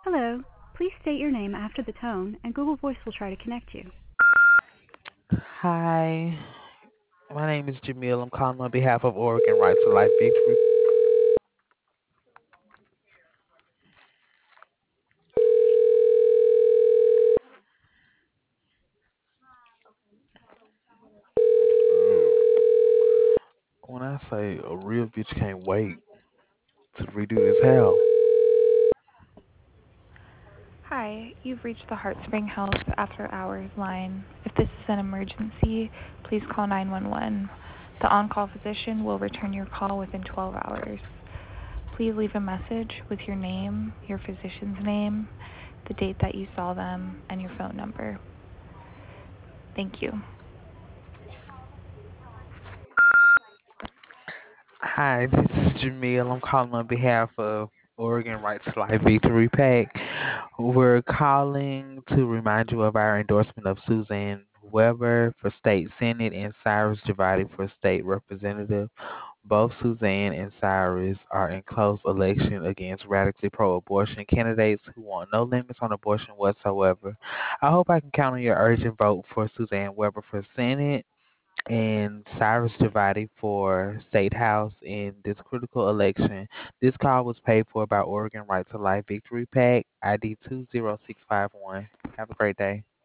Hello. Please state your name after the tone, and Google Voice will try to connect you. Hi, my name is Jamil. I'm calling on behalf of Oregon Right to Life Victory. When I say a real bitch can't wait to redo this house. Hi, you've reached the Heart Spring Health After Hours line. If this is an emergency, please call 911. The on-call physician will return your call within 12 hours. Please leave a message with your name, your physician's name, the date that you saw them, and your phone number. Thank you. Hi, this is Jamil. I'm calling on behalf of Oregon Right to Life Victory Pack. We're calling to remind you of our endorsement of Suzanne Weber for state senate and Cyrus Javati for state representative. Both Suzanne and Cyrus are in close election against radically pro-abortion candidates who want no limits on abortion whatsoever. I hope I can count on your urgent vote for Suzanne Weber for Senate and Cyrus Javati for State House in this critical election. This call was paid for by Oregon Right to Life Victory PAC, ID 20651. Have a great day.